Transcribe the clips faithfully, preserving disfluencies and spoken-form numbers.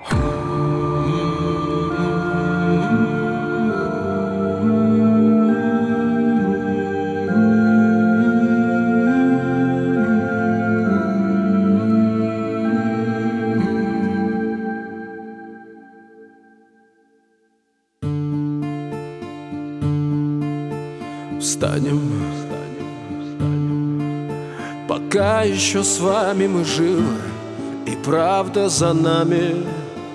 Встанем, пока еще с вами мы живы, и правда за нами.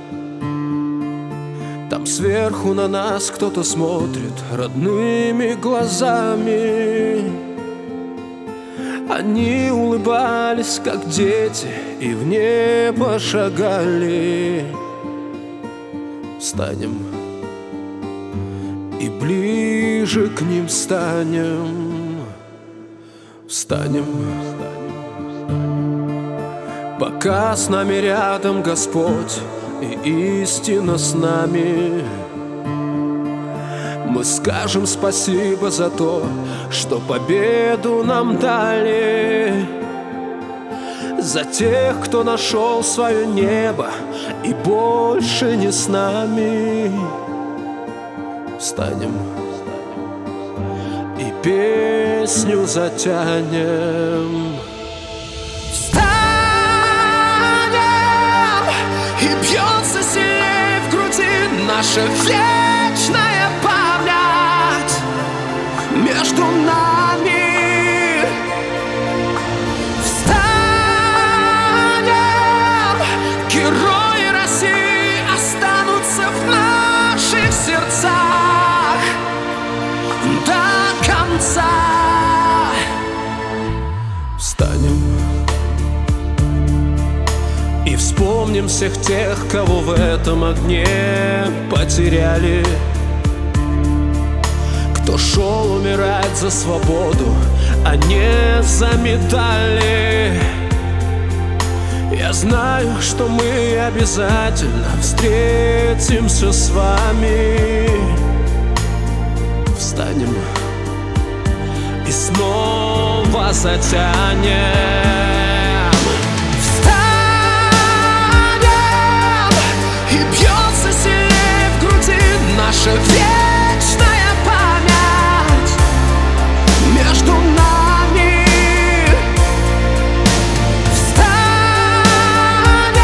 Там сверху на нас кто-то смотрит родными глазами. Они улыбались, как дети, и в небо шагали. Встанем и ближе к ним станем. Встанем, пока с нами рядом Господь и истина с нами. Мы скажем спасибо за то, что победу нам дали, за тех, кто нашел свое небо и больше не с нами. Встанем и песню затянем. Встанем, и бьется сильнее в груди наша вечная память между нами. Встанем, герои России останутся в наших сердцах до конца. Встанем и вспомним всех тех, кого в этом огне потеряли, кто шел умирать за свободу, а не за медали. Я знаю, что мы обязательно встретимся с вами. Встанем и снова затянем. Наша вечная память между нами. Встанем,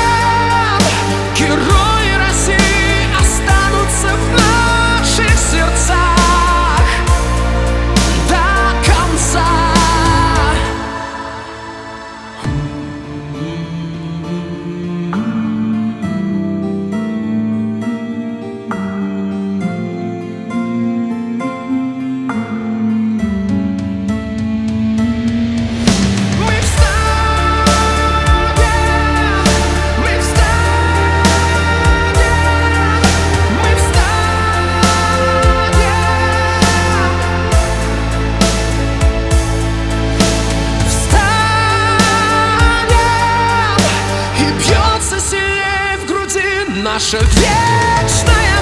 герои России останутся в наших сердцах до конца. Наша вечная